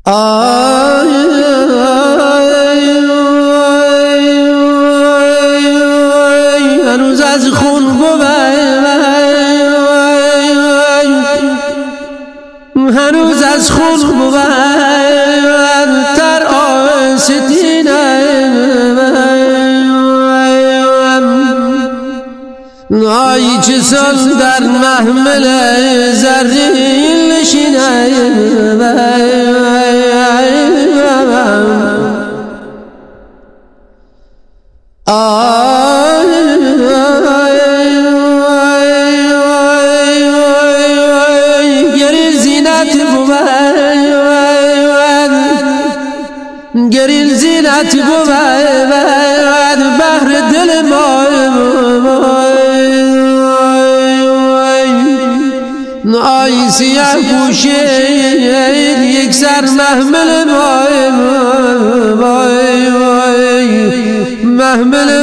هنوز از خون بود، هنوز از خون بود تر آستینه. آی چه سال در محمل زرین نشینه. گریل زینت بود بحر دل ما. آی سیاه پوشید یک سر محمل ما، محمل